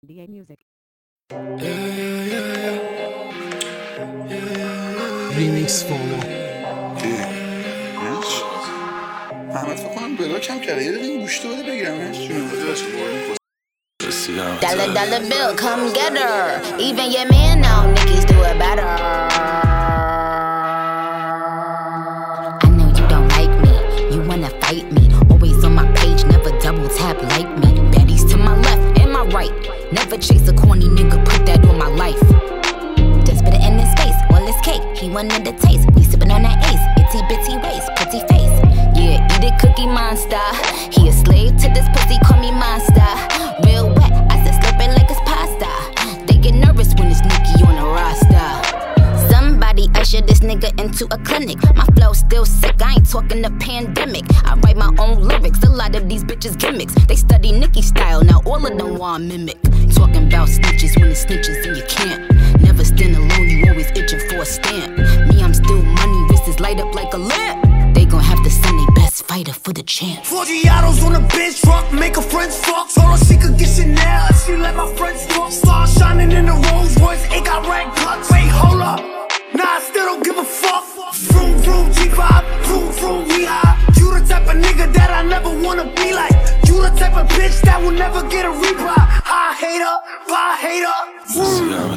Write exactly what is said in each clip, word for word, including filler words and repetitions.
دی ای Music. ریمیکس فونو احمد فکر کنم بلاک هم کرده. یه دقیقه این گوشته بده بگیرمش. Dollar dollar bill, come get her. Even your man now, niggas do it better. I know you don't like me, you wanna fight me. Always on my page, never double tap like me. Baddies to my left and my right. Never chase a corny nigga, put that on my life. Just put it in his face, well it's cake. He wanted the taste, we sippin' on that ace. Itty bitty waist, pretty face. Yeah, eat it cookie monster. He a slave to this pussy, call me monster. Real wet, I said slurp it like it's pasta. They get nervous when it's Nicki on the roster. Somebody usher this nigga into a clinic. My flow still sick, I ain't talking the pandemic. I write my own lyrics, a lot of these bitches gimmicks. They study Nicki style, now all of them want mimic. Talking about snitches when it's snitches and you can't. Never stand alone, you always itching for a stamp. Me, I'm still money, wrist is light up like a lamp. They gon' have to send their best fighter for the chance. forty autos on a bitch truck, make her friends fuck. Told her she could get Chanel if she let my friends talk. Stars shining in the Rolls Royce, it got rag cuts. Wait, hold up, nah, I still don't give a fuck. Vroom, vroom, G five, vroom, vroom, we high. You the type of nigga that I never wanna be like. You the type of bitch that will never get a reply. High hater, bye hater. سیگم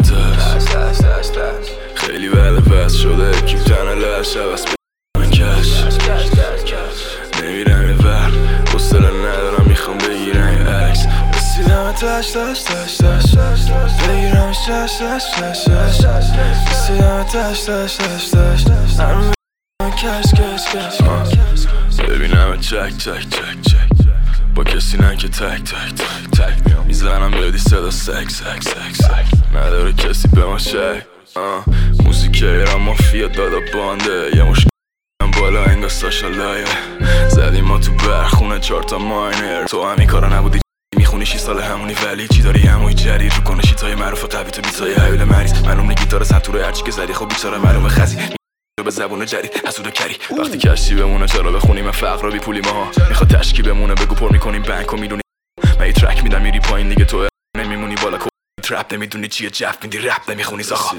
تش خیلی وعده بس شده کیف تنه لش عوض من کش نمیرم یه ور حوصله ندارم میخوام بگیرم یه عکس رسیدم تش تش تش تش بگیرم شش شش شش شش رسیدم تش تش تش تش هنو کش کش کش ببینم چک چک چک چک با کسی نه که تک تک تک تک میزنم بدی صدا سک سک سک سک نداره کسی به ما شک موزیک ایران مافیا دادا بانده یه مشکل بالا انگا ساشا لایه زدیم ما تو برخونه چار تا ماینر تو همین کارا نبودی میخونی شی سال همونی ولی چی داری همونی جدید رو کنه شیتای معروف قوی تو بیتای حیول مریض معلوم گیتار سنتوره هرچی که زدی خب بیچاره معلومه خزی به زبون جدید حسود کری وقتی کشتی بمونه چرا بخونیم فقر و بی پولی ماها میخواد تشکی بمونه بگو پر میکنیم بانک و میدونی من یه ترک میدم میری پایین دیگه تو نمیمونی بالا ترپ نمیدونی چیه جف میدی رپ نمیخونی ساخا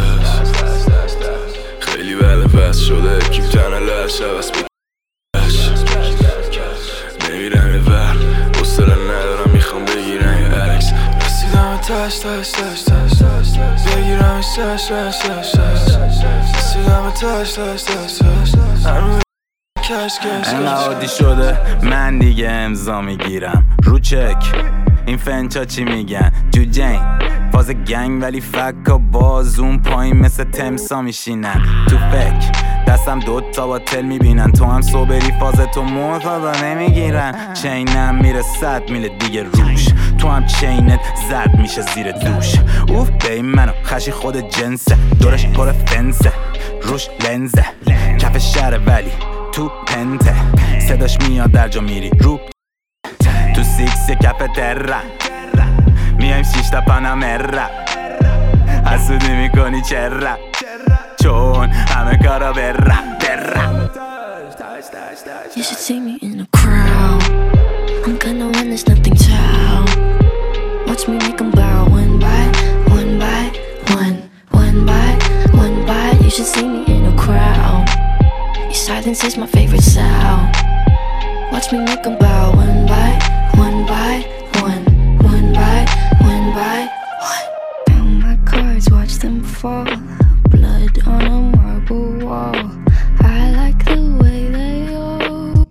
خیلی وعده بس شده کیف تنه لش عوض بگیرش نمیرم یه ور حوصله ندارم میخوام بگیرم یه عکس رسیدم تش تش تش تش بگیرم شش شش شش رسیدم تش تش تش تش هنو کش کش انقدر عادی شده من دیگه امضا میگیرم رو چک این فنچا چی میگن جو جین فاز گنگ ولی فکا بازون پایین مثل تمسا میشینن تو فکر دستم دوتا با تل میبینن تو هم صبری فاز تو مرتضا نمیگیرن چینم میره صد میله دیگه روش تو هم چینت زرد میشه زیر دوش اوف بی منو خشی خود جنسه دورش پر فنسه روش لنزه کف شهر ولی تو پنته صداش میاد در جا میری رو تو سیکس کف تره میایم شیشتا پانامره حسودی میکنی چرا چون همه کارا بره بره You should see me in a crowd. I'm gonna win, there's nothing to. Watch me make them bow one by one by one, one by one by. You should see me in a crowd. Your silence is my favorite sound. Watch me make them bow one by one by one, one by one by one. Count my cards, watch them fall. Blood on a marble wall. I like the way they all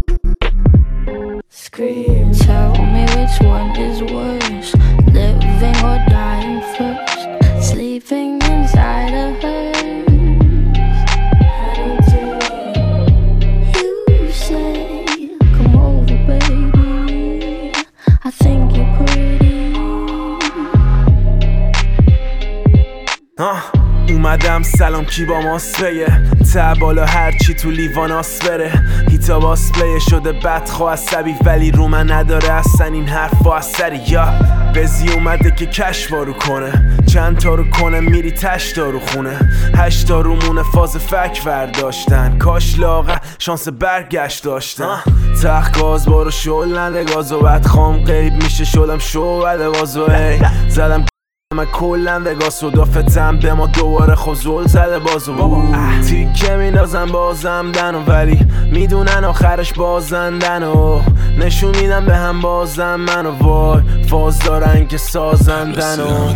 scream. Tell me which one is worse, living or dying first. Sleeping inside a hearse. I don't do it. You say, come over, baby. I think you're pretty. uh. اومدم سلام کی با ماست بگه ته بالا هرچی تو لیوان آس بره هیتا باس پلی شده بدخواه عصبی ولی رو من نداره اصلا این حرف و اثری یا بزی اومده که کش بارو کنه چند تا رو کنه میری تش دارو خونه هشتا رو مونه فاز فک ورداشتن کاش لاغه شانس برگشت داشتن تخت گاز بارو شل نده گازو بد خام قیب میشه شلم شو بده بازو ای زدم من کلن وگاس و دافتم به ما دوباره خوزول زده بازو بابا تیکه میندازم بازم دن و ولی میدونن آخرش بازندن و نشون میدم به هم بازم من و وای فاز دارن که سازندن و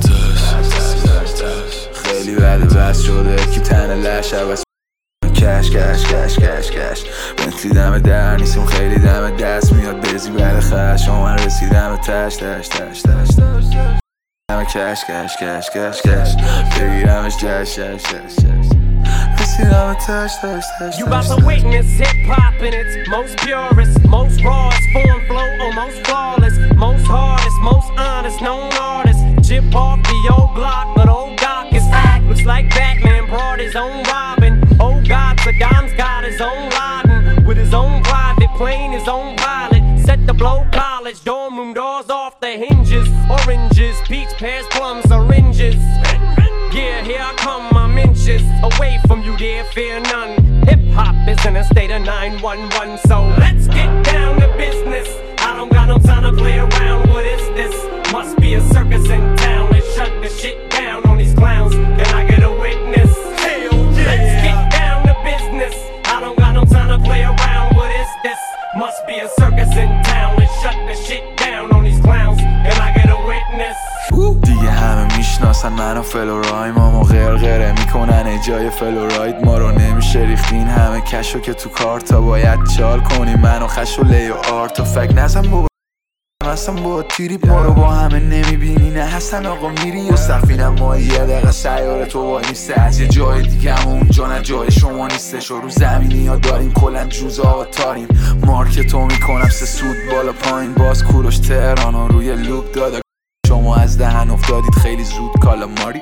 خیلی بده بس شده که تن لش عوض کش کش کش کش کش بنتلی دم در نیستیم خیلی دم دست میاد بزی بله خش من رسیدم تش تش تش تش تش I'm a cash, cash, cash, cash, cash. Baby, I'm a cash, cash, cash, cash. Listen, I'm a touch, touch, touch. You about to witness hip hop in its most purest, most rawest form, flow, or most flawless, most hardest, most honest, known artist. Chip off the old block, but old Doc is act. Looks like Batman brought his own Robin. Oh God, Saddam's got his own Laden with his own private plane, his own pilot. Set the blow college, dorm room doors off the hinges. Oranges, peach, pears, plums, oranges. Yeah, here I come, I'm inches away from you, dear, fear none. Hip-hop is in a state of nine one one, so let's get down to business. I don't got no time to play around, what is this? Must be a circus in town. Let's shut the shit down on these clowns. Can I get a witness? Hell yeah! Let's get down to business. I don't got no time to play around, what is this? Must be a circus in town. Let's shut the shit down on these clowns. Can I get a witness? دیگه همه میشناسن منو فلورایم اما غرغره میکنن ای جای فلوراید ما رو نمیشه ریختین همه کشو که تو کارتا باید چال کنی منو خش و لی و آرت و فک نزم با هستم با تیری ما رو با همه نمیبینی نه هستن آقا میری و سفینم ما یه دقیقه سیاره تو وای نیسته از یه جای دیگه هم اونجا نه جای شما نیستش و رو زمینی ها داریم کلن جوزا و تاریم مارکتو میکنم سه سود بالا پایین باز کوروش تهران و روی لوب داده شما از دهن افتادید خیلی زود کالا ماری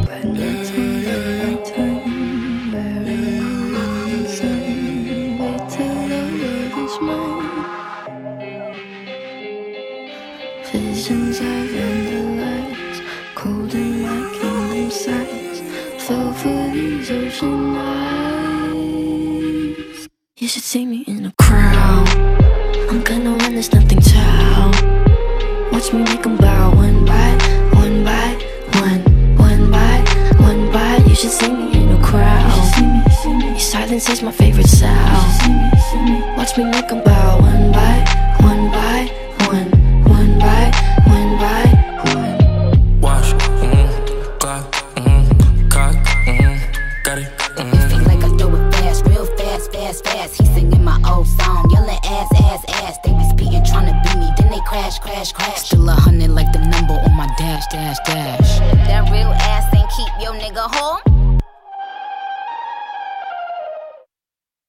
Visions of endless, cold in my kingdom sights. Fell for these ocean eyes. You should see me in a crowd. I'm gonna run, there's nothing to. Watch me make them bow one by one by one, one by one by. You should see me in a crowd. Your silence is my favorite sound. Watch me make them bow one by one by one, one by one by one. Watch, mm-hmm, clock, mm-hmm, cock, mm-hmm, got it, mm-hmm. It feel like I throw it fast, real fast, fast, fast. He singing my old song, yelling ass, ass, ass. They be speeding, trying to beat me, then they crash, crash, crash. Still a hundred like the number on my dash, dash, dash. That real ass ain't keep your nigga home.